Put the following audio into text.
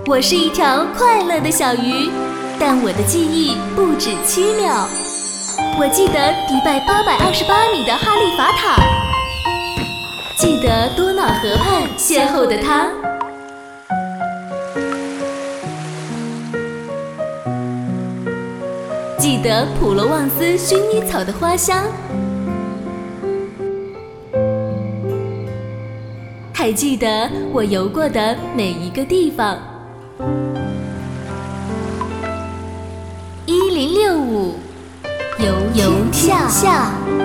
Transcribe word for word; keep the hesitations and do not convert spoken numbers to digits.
我是一条快乐的小鱼，但我的记忆不止七秒。我记得迪拜八百二十八米的哈利法塔，记得多瑙河畔邂逅的他，记得普罗旺斯薰衣草的花香，还记得我游过的每一个地方。一零六五游天下。